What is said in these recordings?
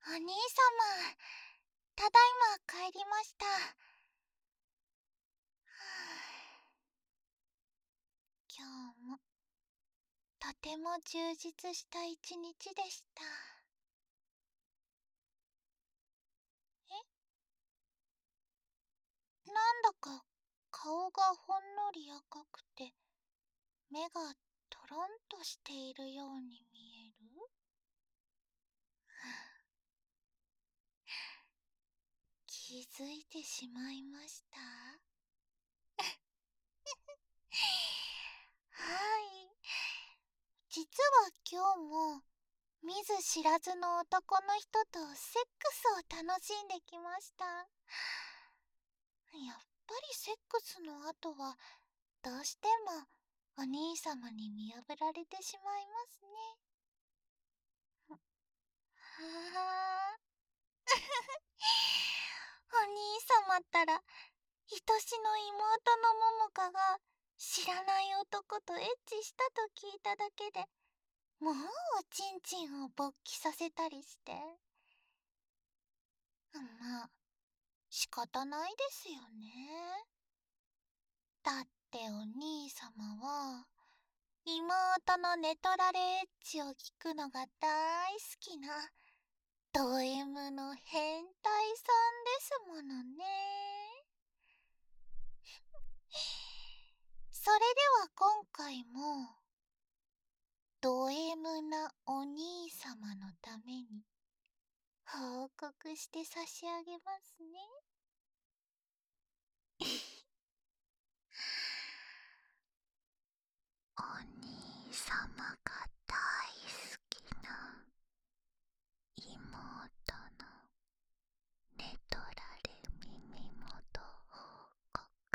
お兄様、ただいま帰りました。今日もとても充実した一日でした。なんだか顔がほんのり赤くて目がトロンとしているように見える？気づいてしまいました？はい。実は今日も見ず知らずの男の人とセックスを楽しんできました。やっぱりセックスの後はどうしてもお兄様に見破られてしまいますね。はあ。お兄様ったら、愛しの妹の桃香が知らない男とエッチしたと聞いただけでもうおちんちんを勃起させたりして。まあ仕方ないですよね。だってお兄様は妹の寝取られエッチを聞くのが大好きなド M の変態さんですものね。それでは今回もド M なお兄様のために報告して差し上げますね。お兄様が大好きな妹の寝取られ耳元報告。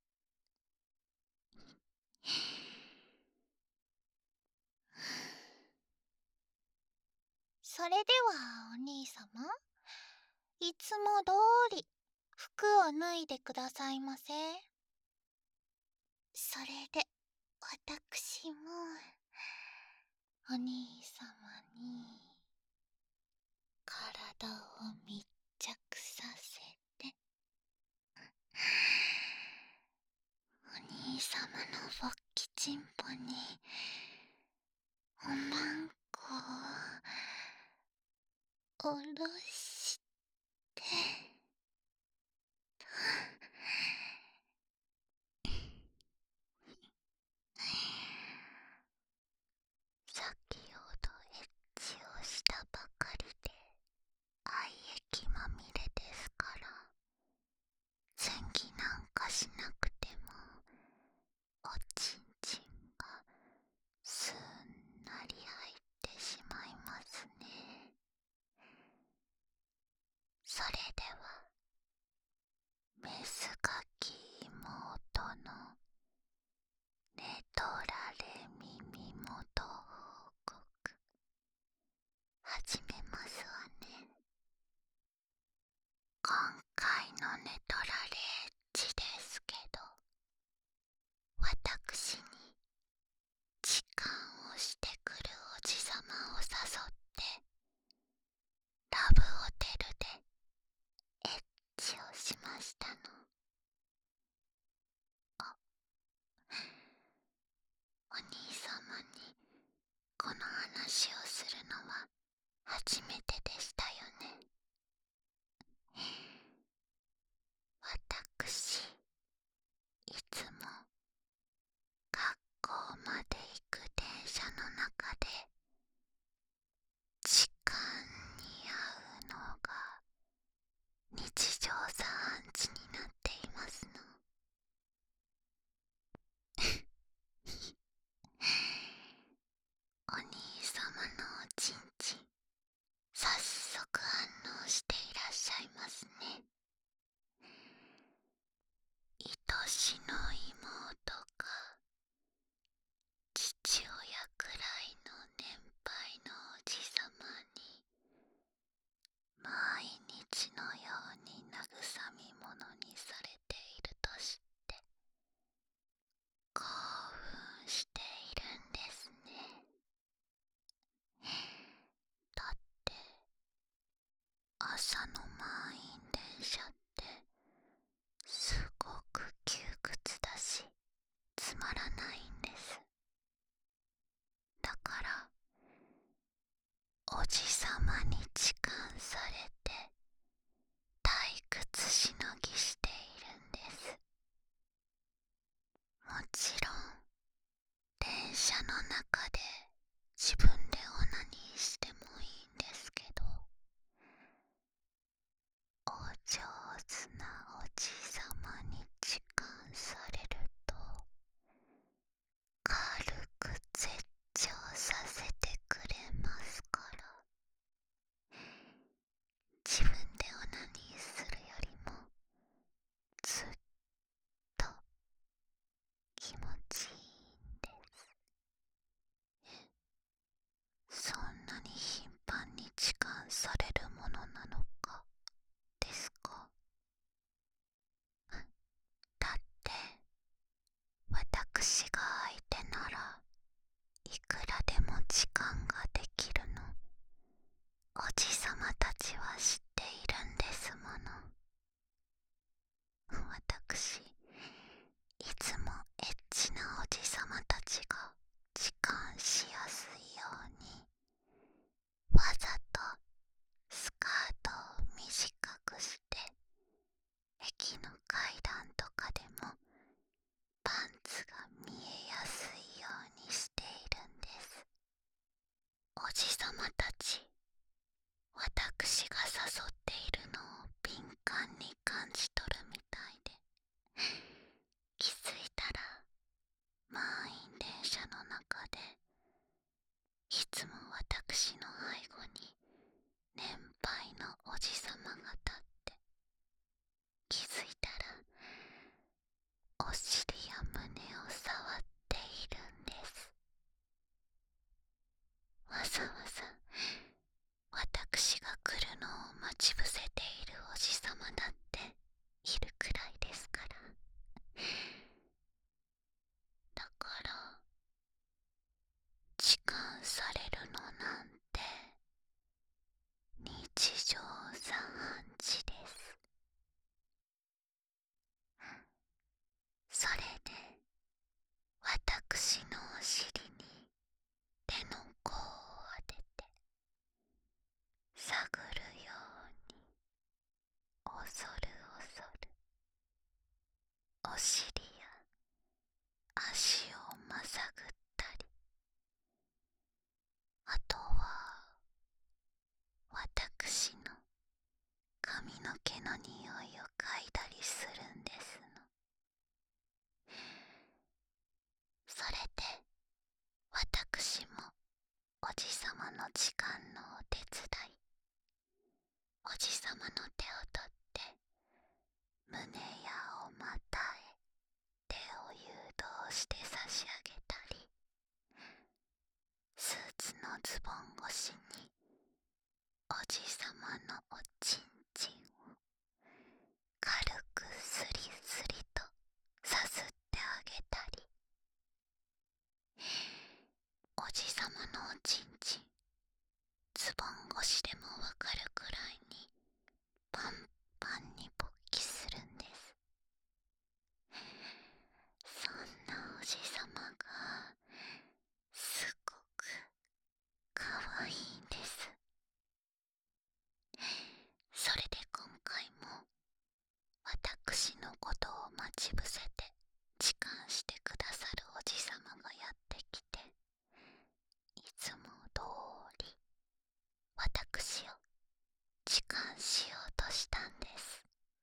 それではお兄様、いつも通り服を脱いでくださいませ。それで私もお兄様に体を密着させて、お兄様の勃起チンポにおまんこをおろして先ほどエッチをしたばかりで愛液まみれですから、前儀なんかしなくてもおちんちんがすんなり入ってしまいますね。それではメスガキ妹の寝取られ耳元報告始めますわね。今回の寝取られエッチですけど、私に痴漢をしてくるおじさまを誘ってラブホテルでエッチをしましたの。お兄様にこの話をするのは初めてでしたよね。私、いつも学校まで行く電車の中で痴漢に遭うのが日常茶飯事になっていますの。お兄様のおちんちんさじさまに痴漢されて退屈しのぎしているんです。もちろん電車の中で自分でオナニーしてもいいんですけど、お上手なおじさまに痴漢されると軽く絶頂させてくれますから、自分でオナニーするよりもずっと気持ちいいんです。そんなに頻繁に痴漢されるものなのかですか？だって私が相手ならいくらでも痴漢ができるの、おじさまたちは知っているんですもの。私いつもエッチなおじさまたちが痴漢しやすいようにわざとスカートを短くして駅の階段とかでもパンツが見えやすいようにしているんです。おじさまたち、私が誘っているのを敏感に感じ取るみたいで、気づいたら満員電車の中でいつも私の背後に年配のおじさまが立って、気づいたらお尻や胸を触っているんです。わざわざ私が来るのを待ち伏せているおじさまだっているくらいですから。だから痴漢されるのなんて日常茶飯事です。それで私のお尻に手の甲を当てて探るように恐る恐るお尻や足をまさぐったり、あとは私の髪の毛の匂いを嗅いだりするんですの。それで私もおじさまの時間のお手伝い、おじさまの手を取って胸やお股へ手を誘導して差し上げたり、スーツのズボン越しにおじさまのおちんちんを軽くスリスリとさすってあげたり、おじさまのおちんちんズボン越しでもわかるくらいにパンパンに勃起するんです。そんなおじさまがすごくかわいいんです。それで今回も私のことを待ち伏せて痴漢してくださるおじさまがやってきて、いつも通り私を痴漢しようとしたんです。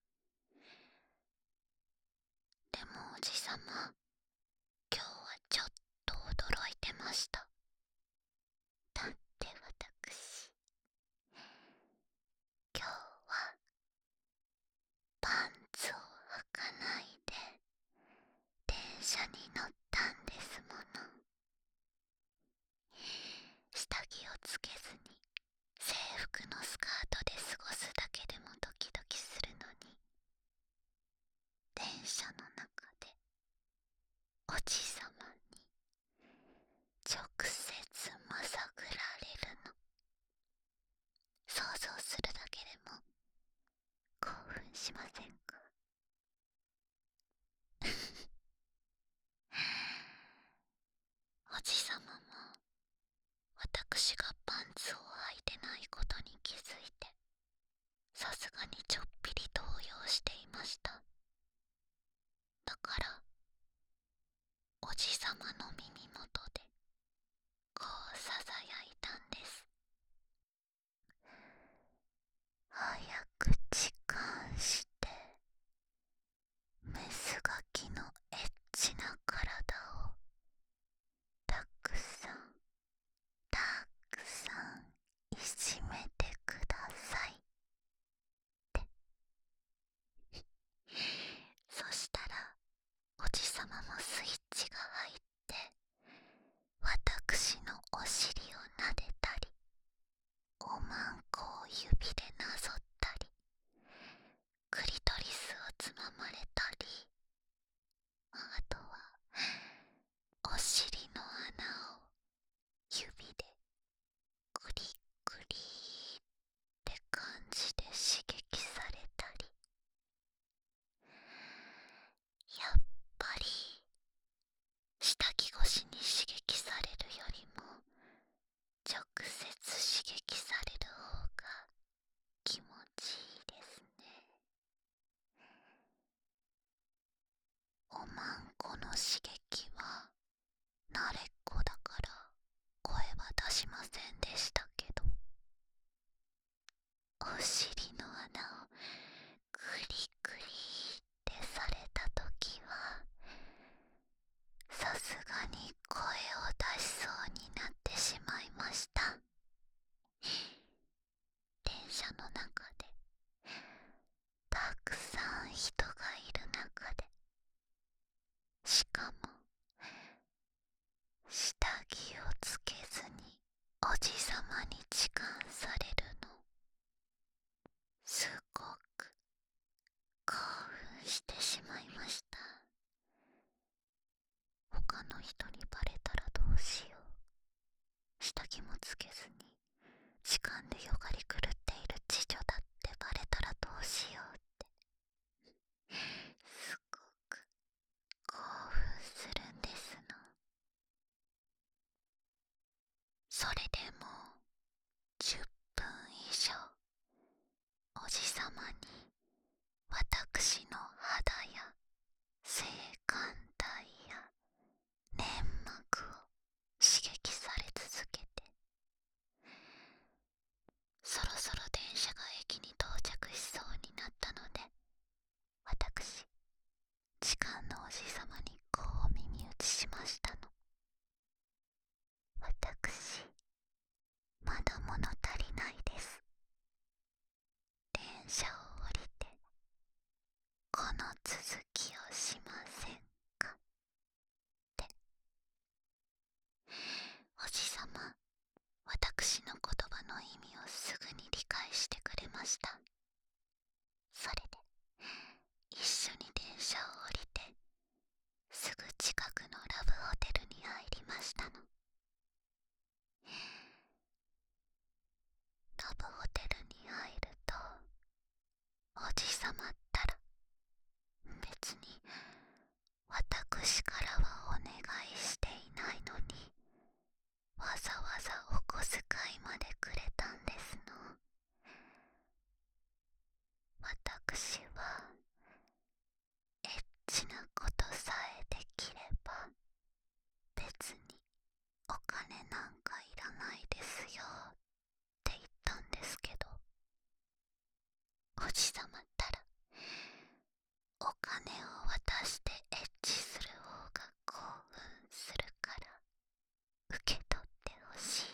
でもおじさま、今日はちょっと驚いてました。だって私、今日はパンツを履かないで電車に乗ったんですもの。下着をつけずに制服のスカートで過ごすだけでもドキドキするのに、電車の中でおじさまに直接まさぐられるの、想像するだけでも興奮しませんか？おじさまも私がパンツを履いてないことに気づいて、さすがにちょっぴり動揺していました。だからおじさまの耳元でこうささやいたんです。早く痴漢してメスガキのエッチな体をたくさんたくさんいじめてくださいって。そしたらおじさまもスイッチが入って、私のお尻を撫でたり、おまんこを指でなぞったり、クリトリスをつままれたり、あとはお尻の穴を指でクリクリって感じで刺激されたり、やっぱり下着越しに刺激されるよりも直接刺激される方が気持ちいいですね。おまんこの刺激は慣れっこだから声は出しませんでしたけど、お尻の穴をクリクリってされたときは、さすがに声を出しそうになってしまいました。電車の中でたくさん人がいる中で、しかも下着をつけずにおじさまに痴漢されるの、すごく興奮してしまいました。他の人にバレたらどうしよう。下着もつけずに痴漢でよがり狂っている次女だってバレたらどうしようって、すごく興奮するんですの。それでも10分以上おじさまに私の肌や性感帯や粘膜を刺激され続けて、そろそろ電車が駅に到着しそうになったので、私痴漢のおじさまにこう耳打ちしましたの。私まだ物足りないです。電車を降りてこの続きをしませんかって。おじさま、私の言葉の意味をすぐに理解してくれました。それで一緒に電車を降りてすぐ近くのラブホテルに入りましたの。ラブホテルに入ると、おじさまったら別に私からはお願いしていないのに、わざわざお小遣いまでくれたんですの。私はエッチなことさえできれば別にお金なんかいらないですよって言ったんですけど、おじさまったらお金を渡してエッチする方が興奮するから受け取ってほしいって。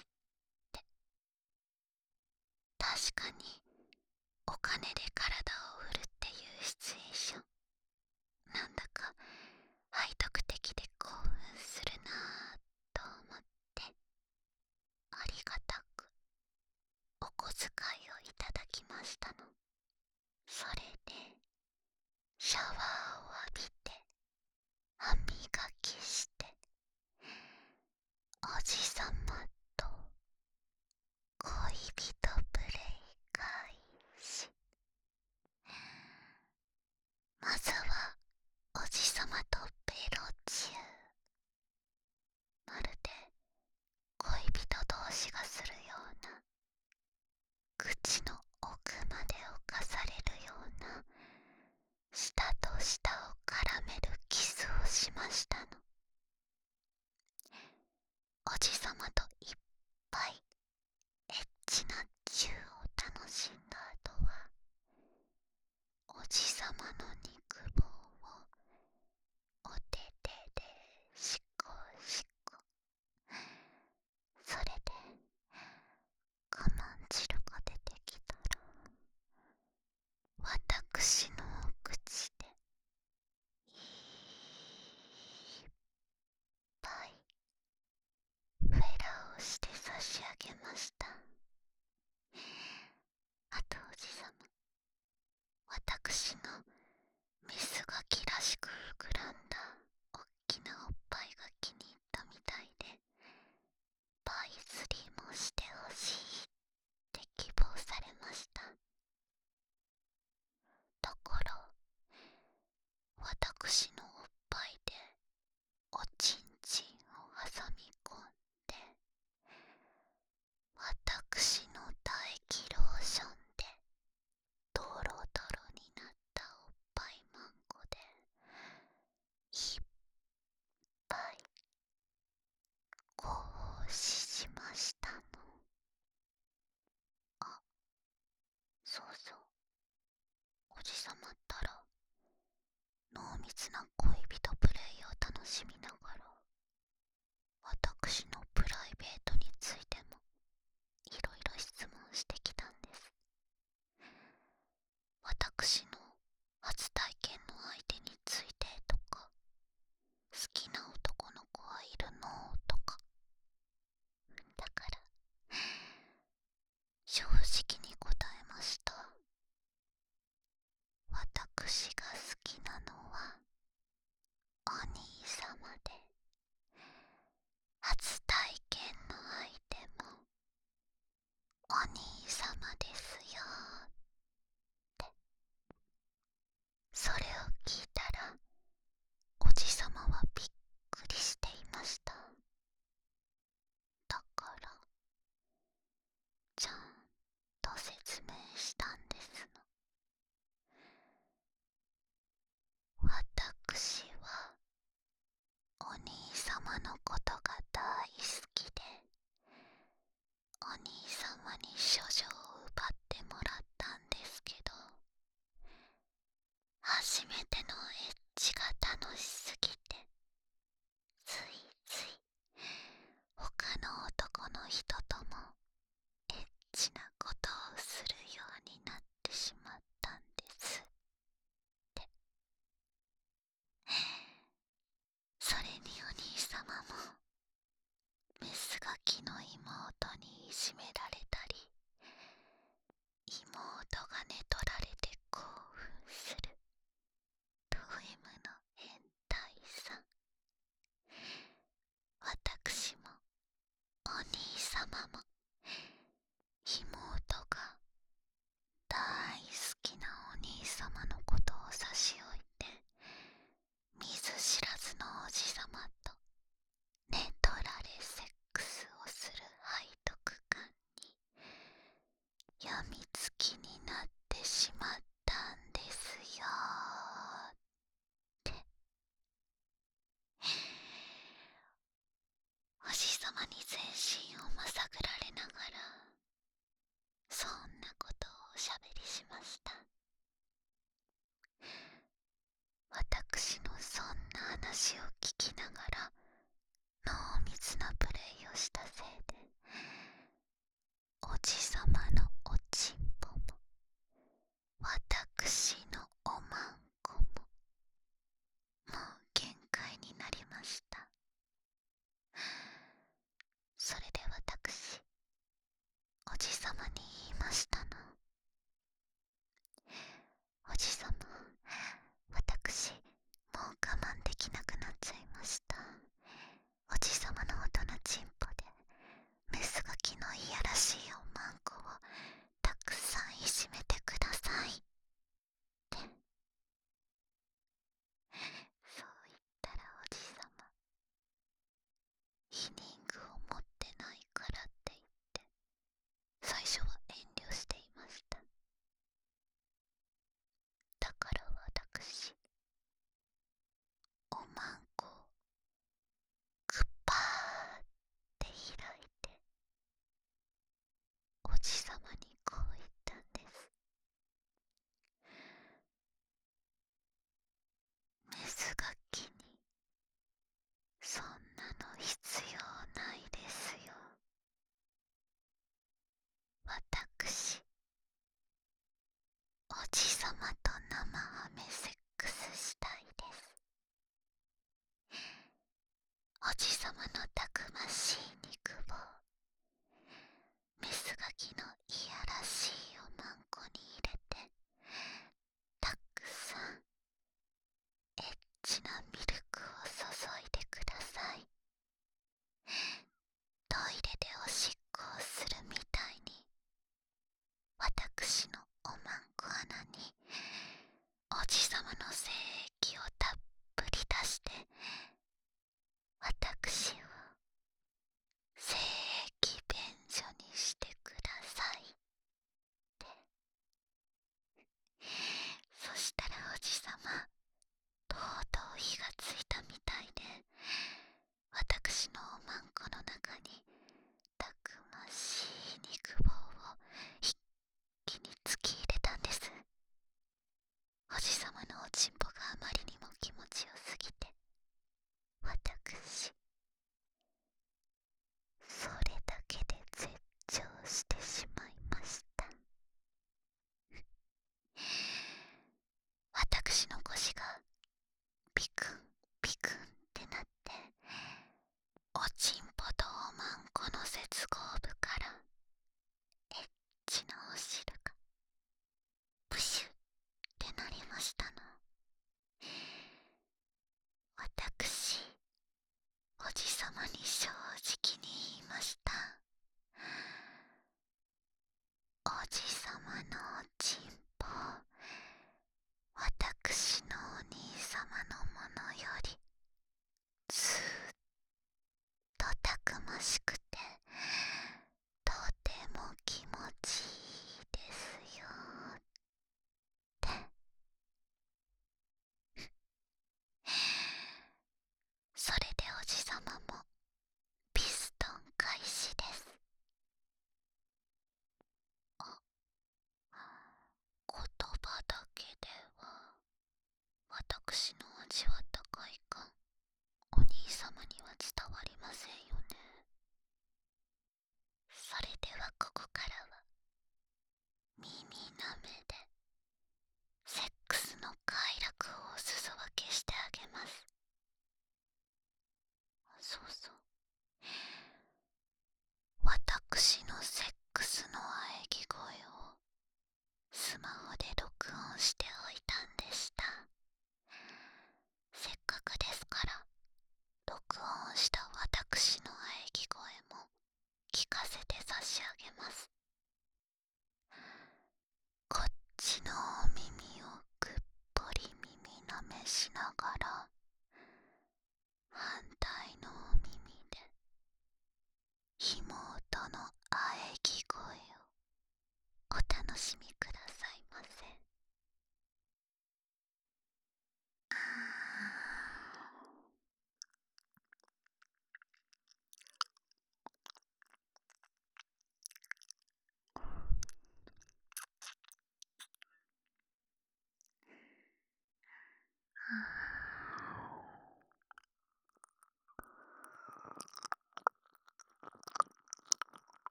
確かにお金で体を売るっていうシチュエーション、なんだか背徳的で興奮するなぁと思って、ありがたくお小遣いをいただきましたの。それでシャワーを浴びて歯磨きして、おじさまと恋人プレイ開始。まずはおじさまとベロチュー。まるで恋人同士がするようなそうそう。おじさまったら濃密な恋人プレイを楽しみながら、私のプライベートについてもいろいろ質問してきたんです。私の初体験の相手についてとか、好きな男の子はいるのとか。だから正直に答えました。私が好きなのはお兄様で、初体験の相手もお兄様ですよって。それを聞いたらおじさまはびっくりしていました。だからちゃんと説明したんですの。私はお兄様のことが大好きで、お兄様に処女を奪ってもらったんですけど、初めてのエッチが楽しすぎて、ついつい他の男の人ともエッチなことをするようになってしまったんですって。それにお兄様もメスガキの妹にいじめられたり、妹が寝取られて興奮するド M の変態さん。私もお兄様も妹が大好きなお兄様のことを差し置いて、見ず知らずのおじさまと寝取られセックスをする背徳感にやみつきになってしまったんですよって。おじさまに全身をまさぐられながら、そんなことをおしゃべりしました。私のそんな話を聞きながら濃密なプレイをしたせいで、おじさまのおちんぽも私のおまんこももう限界になりました。それで私、おじさまに言いましたの。おじさま、私もう我慢できなくなっちゃいました。おじさまの大人ちんぽでメスガキのいやらしいおまんこをたくさんいじめてくださいって。そう言ったらおじさま、避妊具を持ってないからって言って最初は遠慮していました。だから私、おまんこをグッパーって開いておじさまにこう言ったんです。メスガキにそんなの必要ないですよ。私、おじさまと生ハメセックスしたいです。おじさまのたくましい肉棒、メスガキのいやらしいおまんこに入れて、たくさんエッチなミルクを注いでください。トイレでおしっこをするみたいに、私のおまんこ穴におじさまの精液をたっぷり出して、私を精液便所にしてくださいって。そしたらおじさま、とうとう火がついたみたいで、私のおまんこの中にたくましい肉棒を一気に突っちのお耳をくっぽり耳なめしながら、反対のお耳で妹のあえぎ声をお楽しみくださいませ。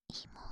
妹